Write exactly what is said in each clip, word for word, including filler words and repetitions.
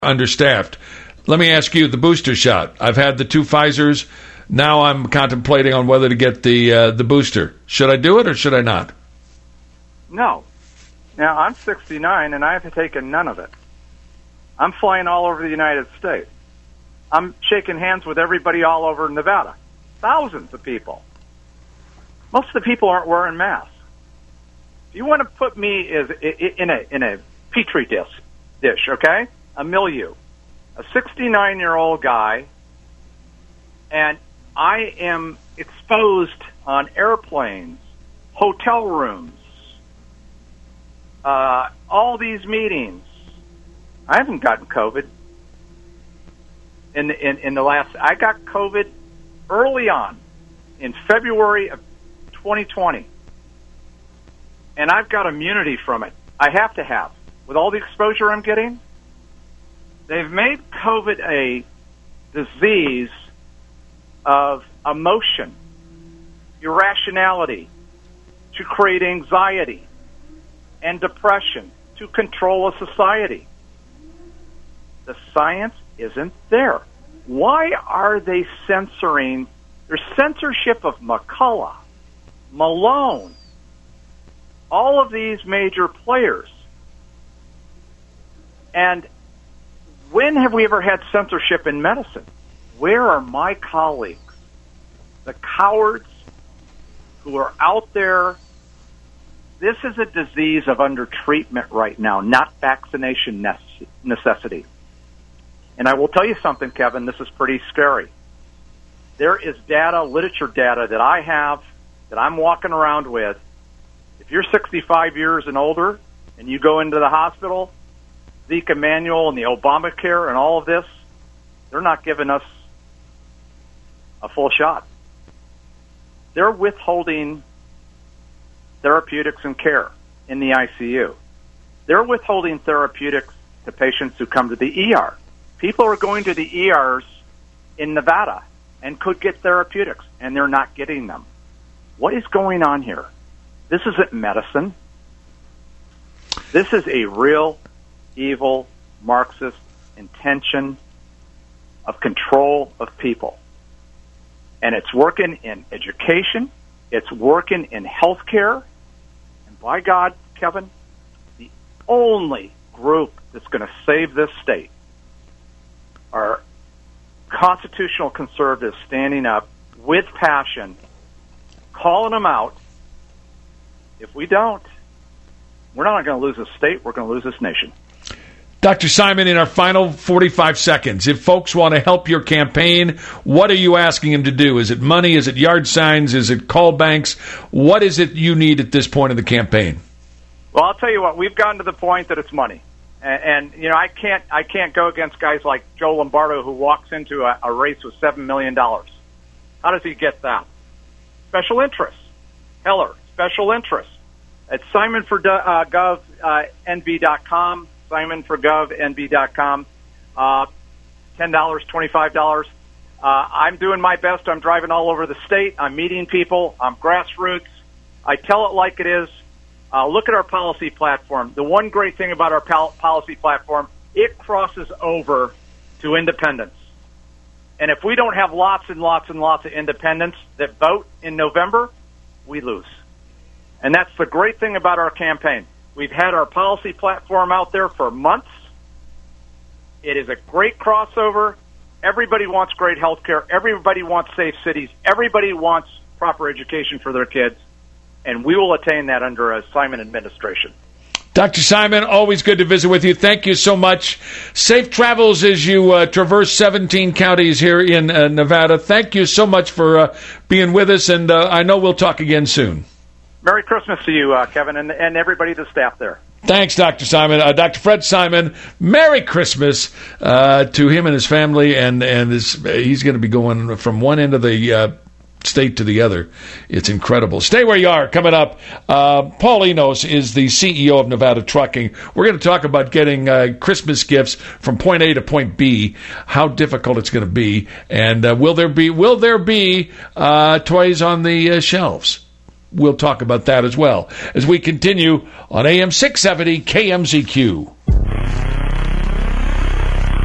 understaffed. Let me ask you, the booster shot. I've had the two Pfizers. Now I'm contemplating on whether to get the uh, the booster. Should I do it or should I not? No. Now, I'm sixty-nine, and I have taken none of it. I'm flying all over the United States. I'm shaking hands with everybody all over Nevada. Thousands of people. Most of the people aren't wearing masks. If you want to put me as in a in a petri dish, dish, okay, a milieu, a sixty-nine-year-old guy, and I am exposed on airplanes, hotel rooms, uh, all these meetings. I haven't gotten COVID. In the, in, in the last, I got COVID early on in February of twenty twenty. And I've got immunity from it. I have to have. With all the exposure I'm getting, they've made COVID a disease of emotion, irrationality, to create anxiety and depression, to control a society. The science isn't there. Why are they censoring? There's censorship of McCullough, Malone, all of these major players. And when have we ever had censorship in medicine? Where are my colleagues, the cowards who are out there? This is a disease of undertreatment right now, not vaccination necessity. And I will tell you something, Kevin, this is pretty scary. There is data, literature data that I have, that I'm walking around with. If you're sixty-five years and older and you go into the hospital, Zeke Emanuel and the Obamacare and all of this, they're not giving us a full shot. They're withholding therapeutics and care in the I C U. They're withholding therapeutics to patients who come to the E R. People are going to the E Rs in Nevada and could get therapeutics, and they're not getting them. What is going on here? This isn't medicine. This is a real evil Marxist intention of control of people. And it's working in education. It's working in healthcare. And by God, Kevin, the only group that's going to save this state are constitutional conservatives standing up with passion, calling them out. If we don't, we're not going to lose this state. We're going to lose this nation. Doctor Simon, in our final forty-five seconds, if folks want to help your campaign, what are you asking them to do? Is it money? Is it yard signs? Is it call banks? What is it you need at this point in the campaign? Well, I'll tell you what, we've gotten to the point that it's money. And, and you know, I can't I can't go against guys like Joe Lombardo, who walks into a, a race with seven million dollars. How does he get that? Special interests. Heller, special interests. At Simon for Gov N B dot com, Simon for Gov N B dot com, uh, ten dollars, twenty-five dollars. Uh, I'm doing my best. I'm driving all over the state. I'm meeting people. I'm grassroots. I tell it like it is. Uh, look at our policy platform. The one great thing about our pol- policy platform, it crosses over to independents. And if we don't have lots and lots and lots of independents that vote in November, we lose. And that's the great thing about our campaign. We've had our policy platform out there for months. It is a great crossover. Everybody wants great health care. Everybody wants safe cities. Everybody wants proper education for their kids. And we will attain that under a Simon administration. Doctor Simon, always good to visit with you. Thank you so much. Safe travels as you uh, traverse seventeen counties here in uh, Nevada. Thank you so much for uh, being with us, and uh, I know we'll talk again soon. Merry Christmas to you, uh, Kevin, and, and everybody, the staff there. Thanks, Doctor Simon. Uh, Doctor Fred Simon, Merry Christmas uh, to him and his family, and, and his, he's going to be going from one end of the uh, state to the other. It's incredible. Stay where you are. Coming up, uh, Paul Enos is the C E O of Nevada Trucking. We're going to talk about getting uh, Christmas gifts from point A to point B, how difficult it's going to be, and uh, will there be will there be uh, toys on the uh, shelves? We'll talk about that as well as we continue on A M six seventy K M Z Q.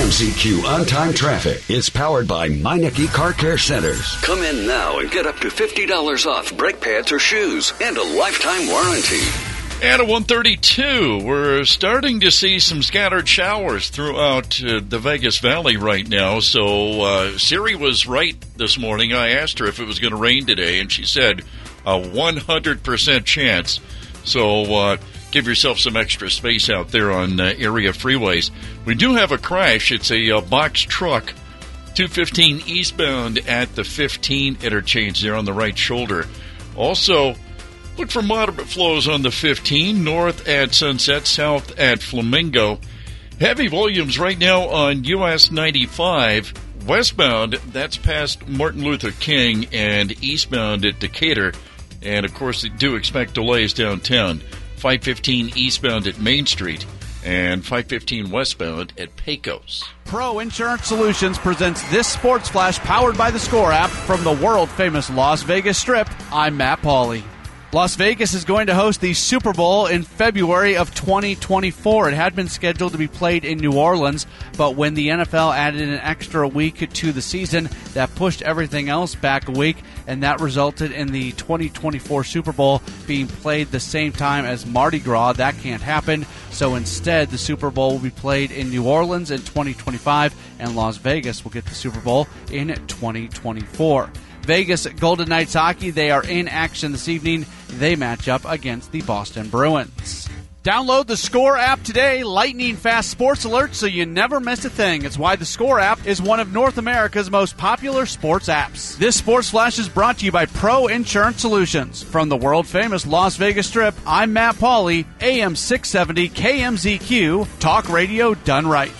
M Z Q On-Time Traffic is powered by Meineke Car Care Centers. Come in now and get up to fifty dollars off brake pads or shoes and a lifetime warranty. And at one thirty-two, we're starting to see some scattered showers throughout uh, the Vegas Valley right now. So uh, Siri was right this morning. I asked her if it was going to rain today, and she said a one hundred percent chance. So uh, give yourself some extra space out there on uh, area freeways. We do have a crash. It's a uh, box truck, two fifteen eastbound at the fifteen interchange there on the right shoulder. Also, look for moderate flows on the fifteen, north at Sunset, south at Flamingo. Heavy volumes right now on U S ninety-five. Westbound, that's past Martin Luther King, and eastbound at Decatur. And, of course, they do expect delays downtown. five fifteen eastbound at Main Street and five fifteen westbound at Pecos. Pro Insurance Solutions presents this Sports Flash powered by the Score app from the world-famous Las Vegas Strip. I'm Matt Pauley. Las Vegas is going to host the Super Bowl in February of twenty twenty-four. It had been scheduled to be played in New Orleans, but when the N F L added an extra week to the season, that pushed everything else back a week, and that resulted in the twenty twenty-four Super Bowl being played the same time as Mardi Gras. That can't happen, so instead the Super Bowl will be played in New Orleans in twenty twenty-five, and Las Vegas will get the Super Bowl in twenty twenty-four. Vegas Golden Knights hockey, they are in action this evening. They match up against the Boston Bruins. Download the Score app today. Lightning fast sports alerts so you never miss a thing. It's why the Score app is one of North America's most popular sports apps. This Sports Flash is brought to you by Pro Insurance Solutions. From the world-famous Las Vegas Strip, I'm Matt Pauley, A M six seventy K M Z Q, talk radio done right.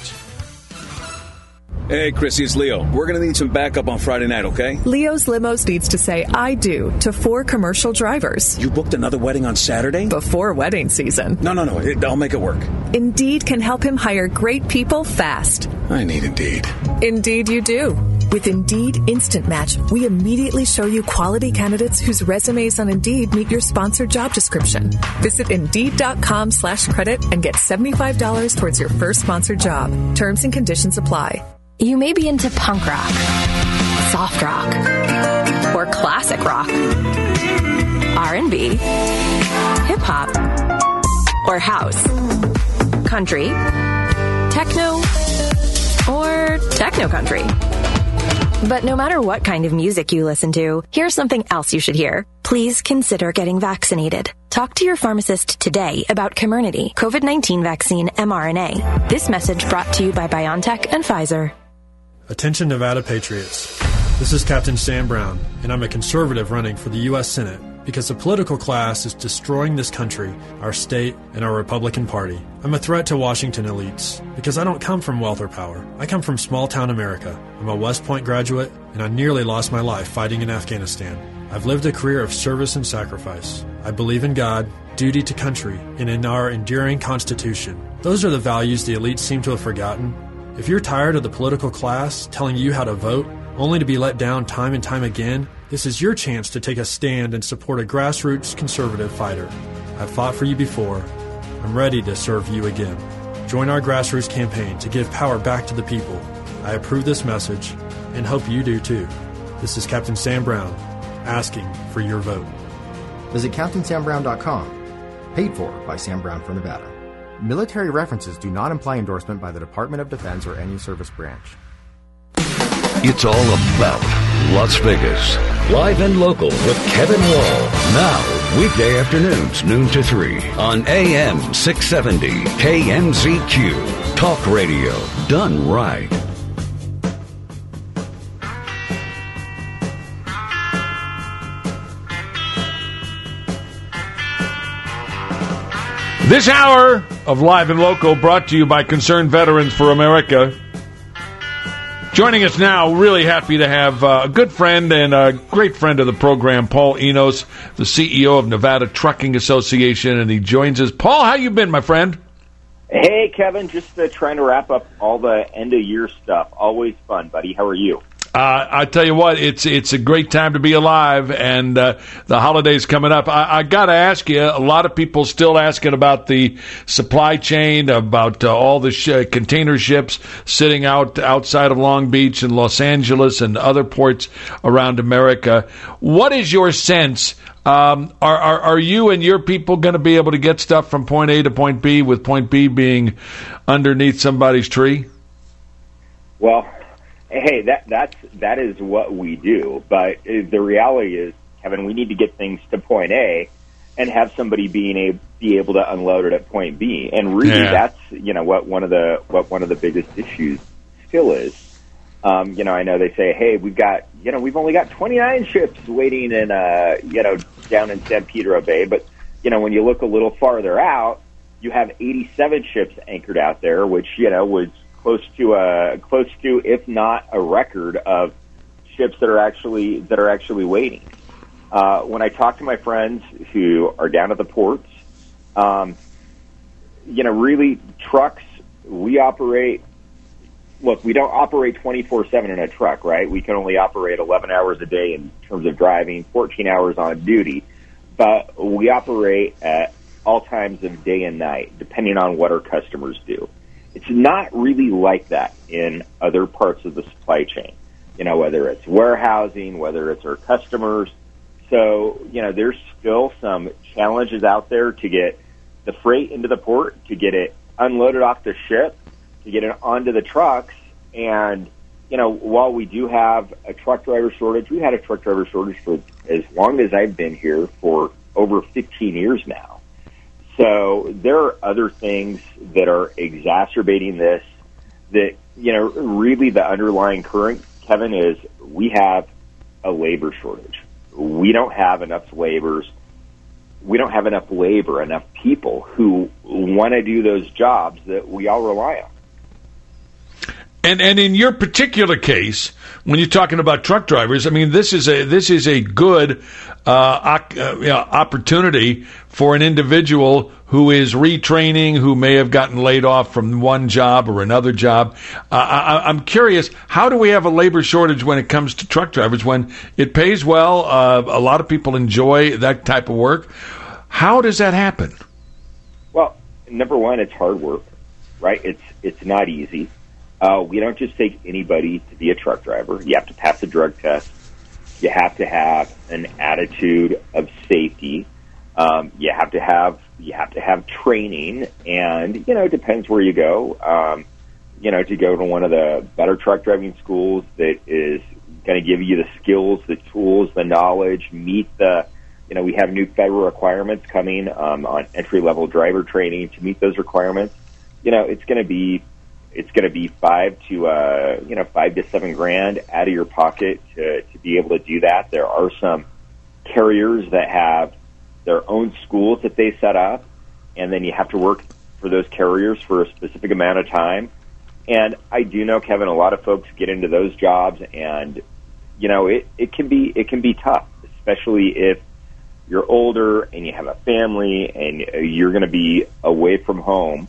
Hey, Chrissy, it's Leo. We're going to need some backup on Friday night, okay? Leo's Limos needs to say I do to four commercial drivers. You booked another wedding on Saturday? Before wedding season. No, no, no. It, I'll make it work. Indeed can help him hire great people fast. I need Indeed. Indeed you do. With Indeed Instant Match, we immediately show you quality candidates whose resumes on Indeed meet your sponsored job description. Visit Indeed.com slash credit and get seventy-five dollars towards your first sponsored job. Terms and conditions apply. You may be into punk rock, soft rock, or classic rock, R and B, hip-hop, or house, country, techno, or techno-country. But no matter what kind of music you listen to, here's something else you should hear. Please consider getting vaccinated. Talk to your pharmacist today about Comirnaty, COVID nineteen vaccine mRNA. This message brought to you by BioNTech and Pfizer. Attention Nevada Patriots. This is Captain Sam Brown, and I'm a conservative running for the U S Senate because the political class is destroying this country, our state, and our Republican Party. I'm a threat to Washington elites because I don't come from wealth or power. I come from small-town America. I'm a West Point graduate, and I nearly lost my life fighting in Afghanistan. I've lived a career of service and sacrifice. I believe in God, duty to country, and in our enduring Constitution. Those are the values the elites seem to have forgotten. If you're tired of the political class telling you how to vote, only to be let down time and time again, this is your chance to take a stand and support a grassroots conservative fighter. I've fought for you before. I'm ready to serve you again. Join our grassroots campaign to give power back to the people. I approve this message and hope you do too. This is Captain Sam Brown, asking for your vote. Visit Captain Sam Brown dot com. Paid for by Sam Brown for Nevada. Military references do not imply endorsement by the Department of Defense or any service branch. It's all about Las Vegas. Live and local with Kevin Wall. Now, weekday afternoons, noon to three on A M six seventy K M Z Q. Talk radio done right. This hour of Live and Local brought to you by Concerned Veterans for America. Joining us now, really happy to have uh, a good friend and a great friend of the program, Paul Enos, the C E O of Nevada Trucking Association, and he joins us. Paul, how you been, my friend? Hey, Kevin, just uh, trying to wrap up all the end-of-year stuff. Always fun, buddy. How are you? Uh, I tell you what, it's it's a great time to be alive, and uh, the holidays coming up. I, I got to ask you, a lot of people still asking about the supply chain, about uh, all the sh- container ships sitting out outside of Long Beach and Los Angeles and other ports around America. What is your sense? Um, are, are are you and your people going to be able to get stuff from point A to point B, with point B being underneath somebody's tree? Well, hey, that that's that is what we do. But the reality is, Kevin, we need to get things to point A and have somebody being able be able to unload it at point B. And really, yeah. that's you know what one of the what one of the biggest issues still is. Um, you know, I know they say, hey, we've got you know we've only got twenty-nine ships waiting in uh you know down in San Pedro Bay, but you know when you look a little farther out, you have eighty-seven ships anchored out there, which you know was close to a close to, if not a record of ships that are actually that are actually waiting. Uh, when I talk to my friends who are down at the ports, um, you know, really trucks we operate. Look, we don't operate twenty-four seven in a truck, right? We can only operate eleven hours a day in terms of driving, fourteen hours on duty, but we operate at all times of day and night, depending on what our customers do. It's not really like that in other parts of the supply chain, you know, whether it's warehousing, whether it's our customers. So, you know, there's still some challenges out there to get the freight into the port, to get it unloaded off the ship, to get it onto the trucks. And, you know, while we do have a truck driver shortage, we had a truck driver shortage for as long as I've been here, for over fifteen years now. So there are other things that are exacerbating this that, you know, really the underlying current, Kevin, is we have a labor shortage. We don't have enough laborers. We don't have enough labor, enough people who want to do those jobs that we all rely on. And and in your particular case, when you're talking about truck drivers, I mean, this is a this is a good uh, uh, you know, opportunity for an individual who is retraining, who may have gotten laid off from one job or another job. Uh, I, I'm curious, how do we have a labor shortage when it comes to truck drivers, when it pays well? Uh, a lot of people enjoy that type of work. How does that happen? Well, number one, it's hard work, right? It's it's not easy. Uh, we don't just take anybody to be a truck driver. You have to pass a drug test. You have to have an attitude of safety. Um, you have to have you have to have training, and you know it depends where you go. Um, you know, to go to one of the better truck driving schools that is going to give you the skills, the tools, the knowledge, meet the. You know, we have new federal requirements coming um, on entry level driver training to meet those requirements. You know, it's going to be. It's going to be five to uh, you know five to seven grand out of your pocket to, to be able to do that. There are some carriers that have their own schools that they set up, and then you have to work for those carriers for a specific amount of time. And I do know, Kevin, a lot of folks get into those jobs, and you know it, it can be it can be tough, especially if you're older and you have a family and you're going to be away from home.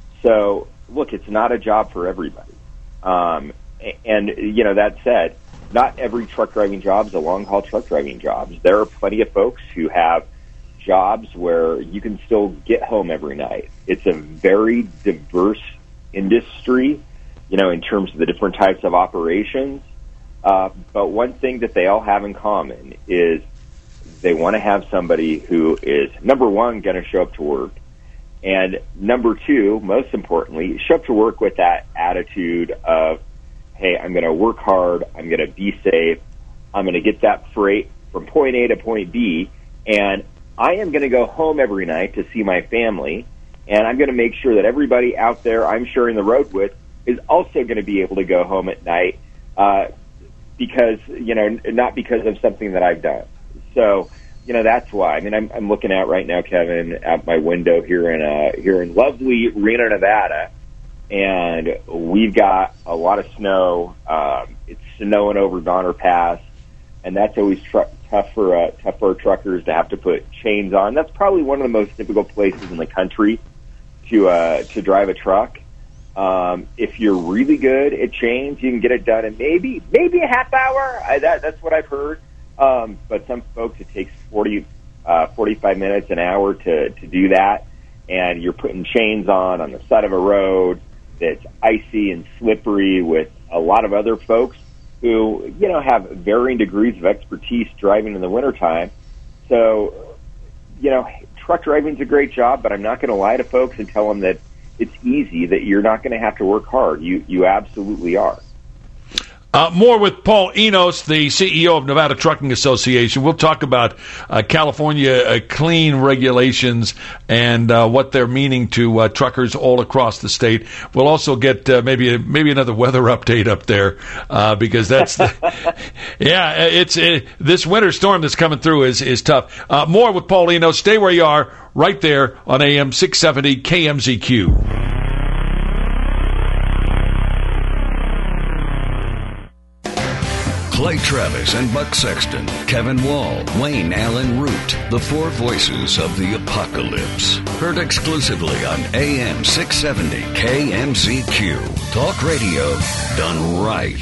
So. Look, it's not a job for everybody. Um, and, you know, that said, not every truck driving job is a long-haul truck driving job. There are plenty of folks who have jobs where you can still get home every night. It's a very diverse industry, you know, in terms of the different types of operations. Uh, but one thing that they all have in common is they want to have somebody who is, number one, going to show up to work. And number two, most importantly, show up to work with that attitude of, hey, I'm going to work hard, I'm going to be safe, I'm going to get that freight from point A to point B, and I am going to go home every night to see my family, and I'm going to make sure that everybody out there I'm sharing the road with is also going to be able to go home at night, uh, because, you know, not because of something that I've done. So, you know, that's why. I mean, I'm, I'm looking out right now, Kevin, out my window here in uh, here in lovely Reno, Nevada, and we've got a lot of snow. Um, it's snowing over Donner Pass, and that's always tr- tough for uh, tough for truckers to have to put chains on. That's probably one of the most difficult places in the country to uh, to drive a truck. Um, if you're really good at chains, you can get it done in maybe maybe a half hour. I, that, that's what I've heard. Um, but some folks, it takes forty, uh, forty-five minutes, an hour to, to do that. And you're putting chains on on the side of a road that's icy and slippery with a lot of other folks who, you know, have varying degrees of expertise driving in the wintertime. So, you know, truck driving's a great job, but I'm not going to lie to folks and tell them that it's easy, that you're not going to have to work hard. You you absolutely are. Uh, more with Paul Enos, the C E O of Nevada Trucking Association. We'll talk about uh, California uh, clean regulations and uh, what they're meaning to uh, truckers all across the state. We'll also get uh, maybe a, maybe another weather update up there uh, because that's the, yeah, it's it, this winter storm that's coming through is is tough. Uh, more with Paul Enos. Stay where you are, right there on A M six seventy K M Z Q. Clay Travis and Buck Sexton, Kevin Wall, Wayne Allen Root, the four voices of the apocalypse. Heard exclusively on A M six seventy K M Z Q. Talk radio done right.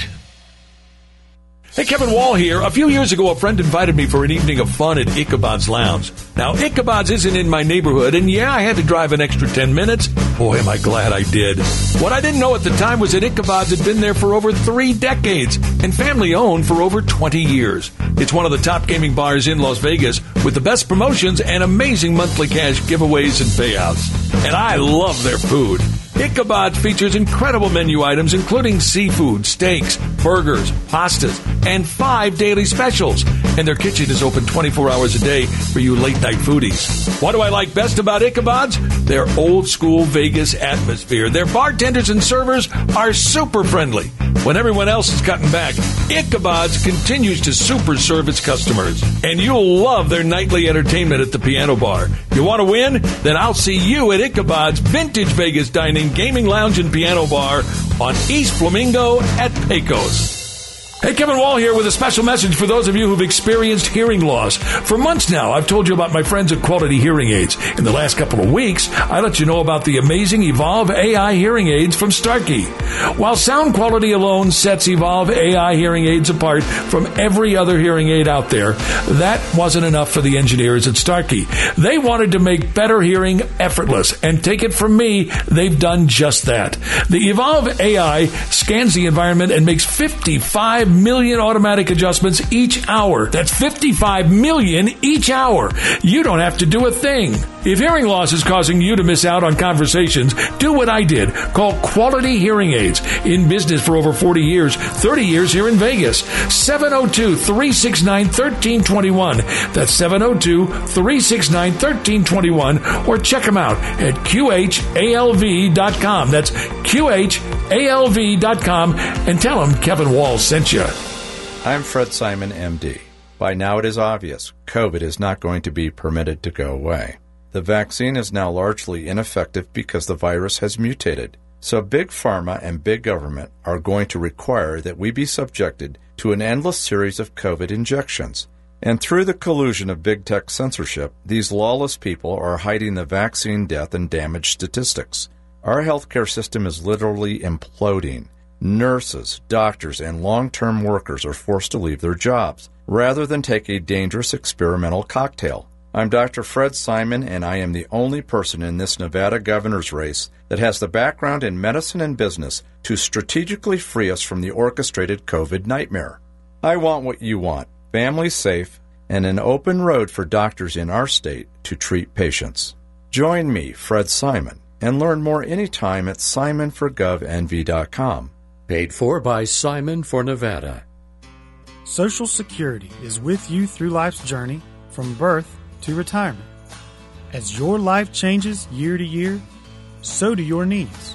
Hey, Kevin Wall here. A few years ago, a friend invited me for an evening of fun at Ichabod's Lounge. Now, Ichabod's isn't in my neighborhood, and yeah, I had to drive an extra ten minutes. Boy, am I glad I did. What I didn't know at the time was that Ichabod's had been there for over three decades and family-owned for over twenty years. It's one of the top gaming bars in Las Vegas with the best promotions and amazing monthly cash giveaways and payouts. And I love their food. Ichabod's features incredible menu items, including seafood, steaks, burgers, pastas, and five daily specials. And their kitchen is open twenty-four hours a day for you late-night foodies. What do I like best about Ichabod's? Their old-school Vegas atmosphere. Their bartenders and servers are super friendly. When everyone else is cutting back, Ichabod's continues to super serve its customers. And you'll love their nightly entertainment at the piano bar. You want to win? Then I'll see you at Ichabod's Vintage Vegas Dining, Gaming Lounge, and Piano Bar on East Flamingo at Pecos. Hey, Kevin Wall here with a special message for those of you who've experienced hearing loss. For months now, I've told you about my friends at Quality Hearing Aids. In the last couple of weeks, I let you know about the amazing Evolve A I hearing aids from Starkey. While sound quality alone sets Evolve A I hearing aids apart from every other hearing aid out there, that wasn't enough for the engineers at Starkey. They wanted to make better hearing effortless, and take it from me, they've done just that. The Evolve A I scans the environment and makes fifty-five million automatic adjustments each hour. That's fifty-five million each hour. You don't have to do a thing. If hearing loss is causing you to miss out on conversations, do what I did. Call Quality Hearing Aids. In business for over forty years, thirty years here in Vegas. seven oh two, three six nine, one three two one. That's seven oh two, three six nine, one three two one. Or check them out at Q H A L V dot com. That's Q H A L V dot com. And tell them Kevin Wall sent you. I'm Fred Simon, M D. By now it is obvious, COVID is not going to be permitted to go away. The vaccine is now largely ineffective because the virus has mutated. So Big Pharma and Big Government are going to require that we be subjected to an endless series of COVID injections. And through the collusion of big tech censorship, these lawless people are hiding the vaccine death and damage statistics. Our healthcare system is literally imploding. Nurses, doctors, and long-term workers are forced to leave their jobs, rather than take a dangerous experimental cocktail. I'm Doctor Fred Simon, and I am the only person in this Nevada governor's race that has the background in medicine and business to strategically free us from the orchestrated COVID nightmare. I want what you want, families safe, and an open road for doctors in our state to treat patients. Join me, Fred Simon, and learn more anytime at simon for gov n v dot com. Paid for by Simon for Nevada. Social Security is with you through life's journey from birth to retirement. As your life changes year to year, so do your needs.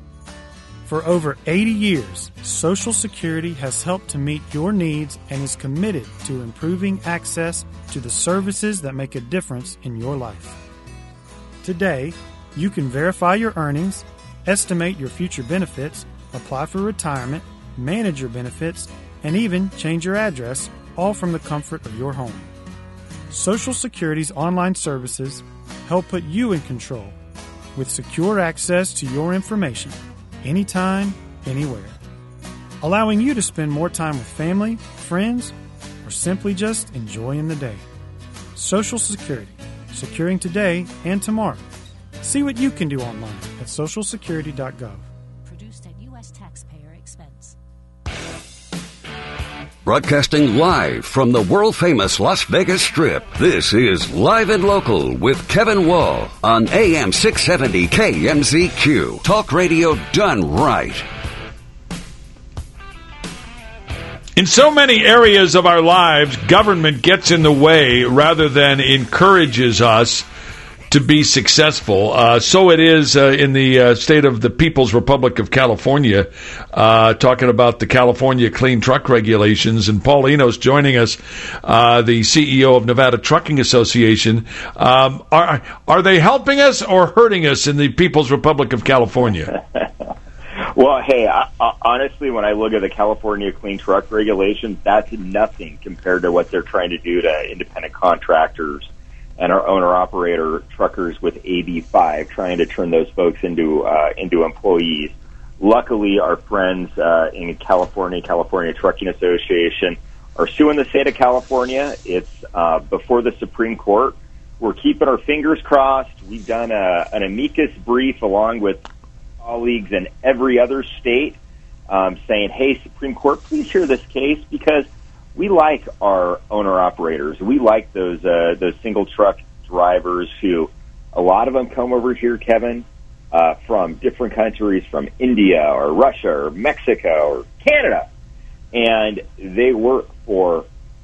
For over eighty years, Social Security has helped to meet your needs and is committed to improving access to the services that make a difference in your life. Today, you can verify your earnings, estimate your future benefits, apply for retirement, manage your benefits, and even change your address, all from the comfort of your home. Social Security's online services help put you in control with secure access to your information, anytime, anywhere. Allowing you to spend more time with family, friends, or simply just enjoying the day. Social Security, securing today and tomorrow. See what you can do online at social security dot gov. Produced at U S taxpayer expense. Broadcasting live from the world-famous Las Vegas Strip, this is Live and Local with Kevin Wall on A M six seventy K M Z Q. Talk radio done right. In so many areas of our lives, government gets in the way rather than encourages us to be successful. Uh, so it is uh, in the uh, state of the People's Republic of California, uh, talking about the California Clean Truck Regulations. And Paul Enos joining us, uh, the C E O of Nevada Trucking Association. Um, are, are they helping us or hurting us in the People's Republic of California? Well, hey, I, I, honestly, when I look at the California Clean Truck Regulations, that's nothing compared to what they're trying to do to independent contractors and our owner-operator truckers with A B five, trying to turn those folks into uh, into employees. Luckily, our friends uh, in California, California Trucking Association, are suing the state of California. It's uh, before the Supreme Court. We're keeping our fingers crossed. We've done a, an amicus brief along with colleagues in every other state um, saying, hey, Supreme Court, please hear this case, because we like our owner-operators. We like those uh, those single truck drivers who, a lot of them come over here, Kevin, uh, from different countries, from India or Russia or Mexico or Canada, and they work for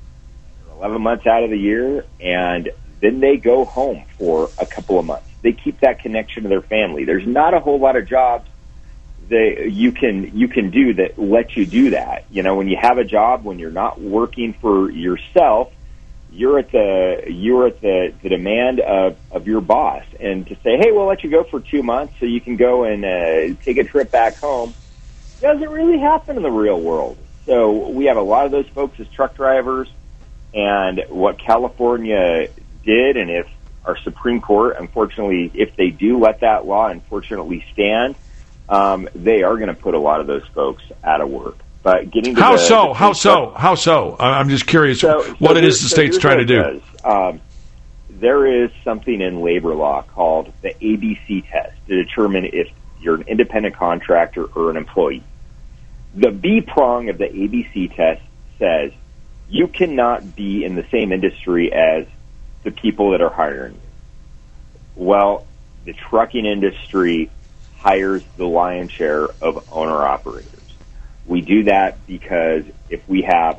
eleven months out of the year, and then they go home for a couple of months. They keep that connection to their family. There's not a whole lot of jobs that you can you can do that let you do that. You know, when you have a job, when you're not working for yourself, you're at the you're at the, the demand of, of your boss. And to say, hey, we'll let you go for two months so you can go and uh, take a trip back home, doesn't really happen in the real world. So we have a lot of those folks as truck drivers, and what California did, and if our Supreme Court, unfortunately, if they do let that law unfortunately stand, um, they are going to put a lot of those folks out of work. But getting to how the, so? the how so? truck, how so? I'm just curious so, so what it is the so state's trying to do. Um, there is something in labor law called the A B C test to determine if you're an independent contractor or an employee. The B prong of the A B C test says you cannot be in the same industry as the people that are hiring you. Well, the trucking industry hires the lion's share of owner-operators. We do that because if we have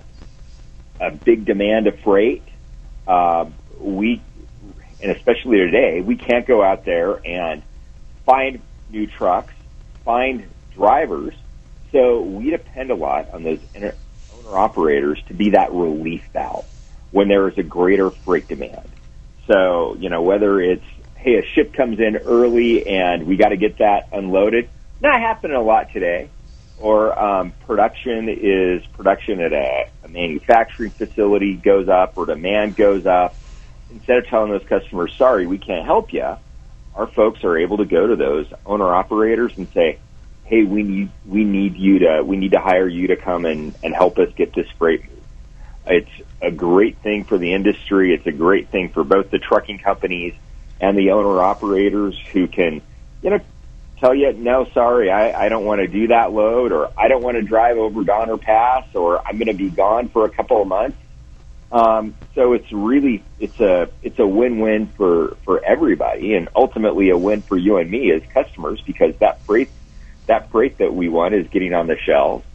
a big demand of freight, uh, we, and especially today, we can't go out there and find new trucks, find drivers, so we depend a lot on those owner-operators to be that relief valve when there is a greater freight demand. So, you know, whether it's, hey, a ship comes in early and we got to get that unloaded, not happening a lot today. Or um, production is production at a, a manufacturing facility goes up or demand goes up. Instead of telling those customers, sorry, we can't help you, our folks are able to go to those owner-operators and say, hey, we need we need you to we need to hire you to come and, and help us get this freight moved. It's a great thing for the industry. It's a great thing for both the trucking companies and the owner-operators who can, you know, tell you, no, sorry, I, I don't want to do that load, or I don't want to drive over Donner Pass, or I'm going to be gone for a couple of months. Um, so it's really it's a it's a win-win for, for everybody, and ultimately a win for you and me as customers, because that freight that freight that we want is getting on the shelves.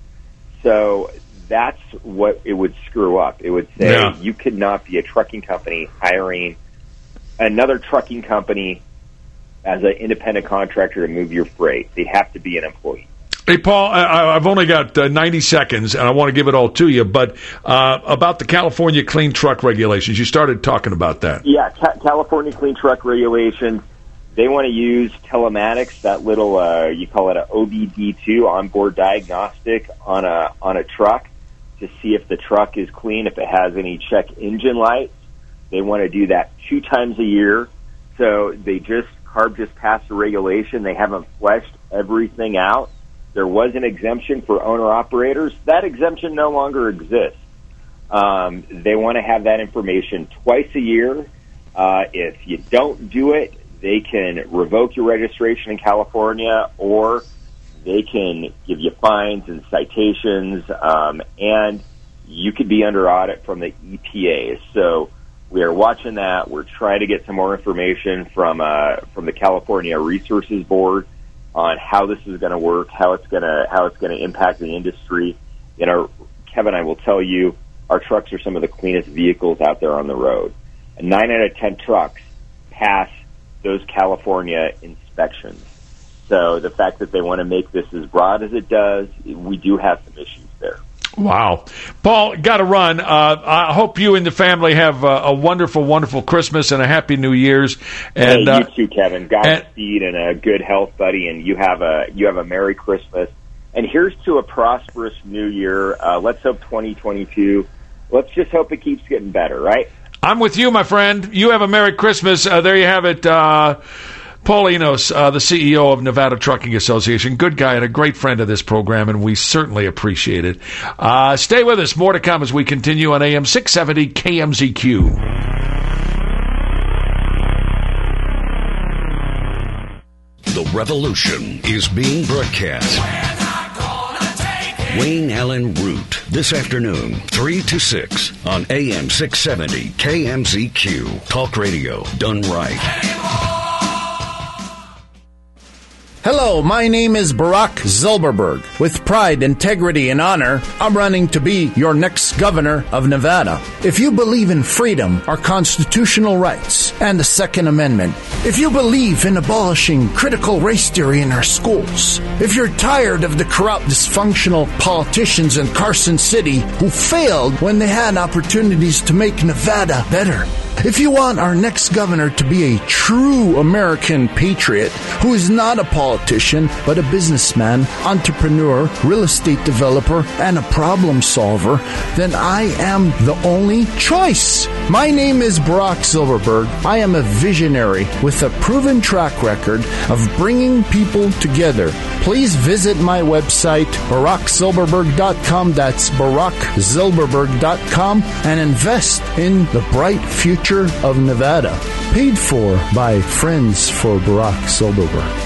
So that's what it would screw up. It would say yeah. you could not be a trucking company hiring another trucking company as an independent contractor to move your freight. They have to be an employee. Hey, Paul, I, I've only got uh, ninety seconds, and I want to give it all to you, but uh, about the California Clean Truck Regulations, you started talking about that. Yeah, Ca- California Clean Truck Regulations, they want to use telematics, that little, uh, you call it an O B D two, onboard diagnostic on a on a truck, to see if the truck is clean, if it has any check engine lights. They want to do that two times a year. So they just, CARB just passed a regulation. They haven't fleshed everything out. there was an exemption for owner-operators. That exemption no longer exists. Um, they want to have that information twice a year. Uh, if you don't do it, they can revoke your registration in California, or they can give you fines and citations, um, and you could be under audit from the E P A. So we are watching that. We're trying to get some more information from uh, from the California Resources Board on how this is going to work, how it's going to how it's going to impact the industry. You know, Kevin, I will tell you, our trucks are some of the cleanest vehicles out there on the road. And nine out of ten trucks pass those California inspections. So the fact that they want to make this as broad as it does, we do have some issues there. Wow. Paul, got to run. Uh, I hope you and the family have a, a wonderful, wonderful Christmas and a happy New Year's. And hey, you uh, too, Kevin. Godspeed and, and a good health, buddy. And you have a you have a Merry Christmas. And here's to a prosperous New Year. Uh, let's hope twenty twenty-two. Let's just hope it keeps getting better, right? I'm with you, my friend. You have a Merry Christmas. Uh, there you have it. Uh, Paul Enos, uh, the C E O of Nevada Trucking Association. Good guy and a great friend of this program, and we certainly appreciate it. Uh, stay with us. More to come as we continue on A M six seventy K M Z Q. The revolution is being broadcast. Wayne Allen Root, this afternoon, three to six on A M six seventy K M Z Q. Talk radio done right. Hello, my name is Barack Zilberberg. With pride, integrity, and honor, I'm running to be your next governor of Nevada. If you believe in freedom, our constitutional rights, and the Second Amendment, if you believe in abolishing critical race theory in our schools, if you're tired of the corrupt, dysfunctional politicians in Carson City who failed when they had opportunities to make Nevada better, if you want our next governor to be a true American patriot who is not a politician but a businessman, entrepreneur, real estate developer, and a problem solver, then I am the only choice. My name is Barack Zilberberg. I am a visionary with a proven track record of bringing people together. Please visit my website, barack zilberberg dot com. That's barack zilberberg dot com, and invest in the bright future of Nevada. Paid for by Friends for Barack Zilberberg.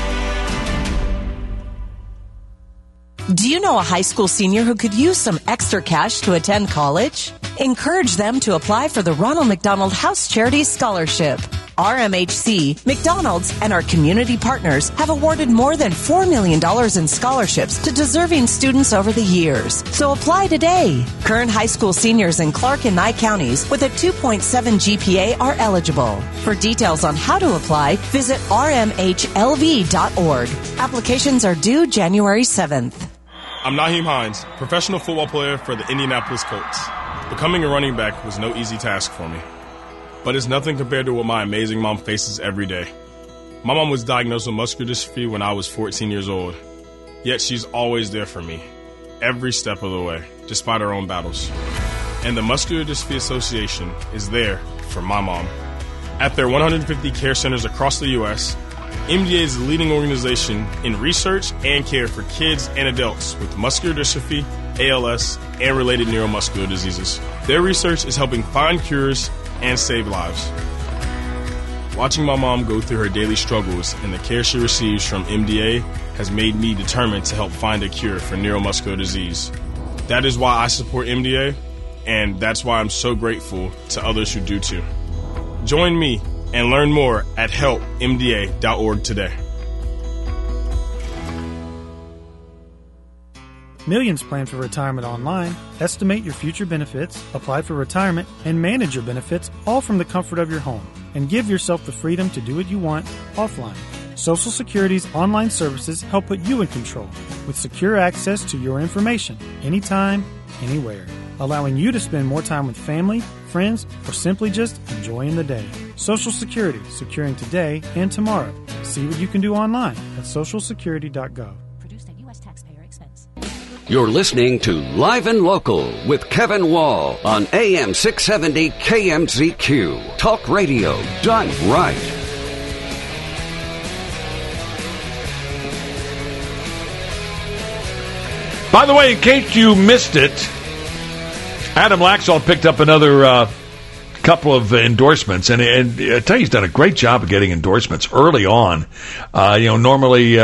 Do you know a high school senior who could use some extra cash to attend college? Encourage them to apply for the Ronald McDonald House Charities Scholarship. R M H C, McDonald's, and our community partners have awarded more than four million dollars in scholarships to deserving students over the years. So apply today. Current high school seniors in Clark and Nye counties with a two point seven G P A are eligible. For details on how to apply, visit r m h l v dot org. Applications are due January seventh. I'm Naheem Hines, professional football player for the Indianapolis Colts. Becoming a running back was no easy task for me. But it's nothing compared to what my amazing mom faces every day. My mom was diagnosed with muscular dystrophy when I was fourteen years old. Yet she's always there for me, every step of the way, despite her own battles. And the Muscular Dystrophy Association is there for my mom. At their one hundred fifty care centers across the U S, M D A is the leading organization in research and care for kids and adults with muscular dystrophy, A L S, and related neuromuscular diseases. Their research is helping find cures and save lives. Watching my mom go through her daily struggles and the care she receives from M D A has made me determined to help find a cure for neuromuscular disease. That is why I support M D A, and that's why I'm so grateful to others who do too. Join me and learn more at help m d a dot org today. Millions plan for retirement online. Estimate your future benefits, apply for retirement, and manage your benefits all from the comfort of your home. And give yourself the freedom to do what you want offline. Social Security's online services help put you in control with secure access to your information anytime, anywhere, allowing you to spend more time with family, friends, or simply just enjoying the day. Social Security, securing today and tomorrow. See what you can do online at social security dot gov. Produced at U S taxpayer expense. You're listening to Live and Local with Kevin Wall on A M six seventy K M Z Q. Talk radio done right. By the way, in case you missed it, Adam Laxalt picked up another uh, couple of endorsements, and, and I tell you, he's done a great job of getting endorsements early on. Uh, you know, normally. Uh,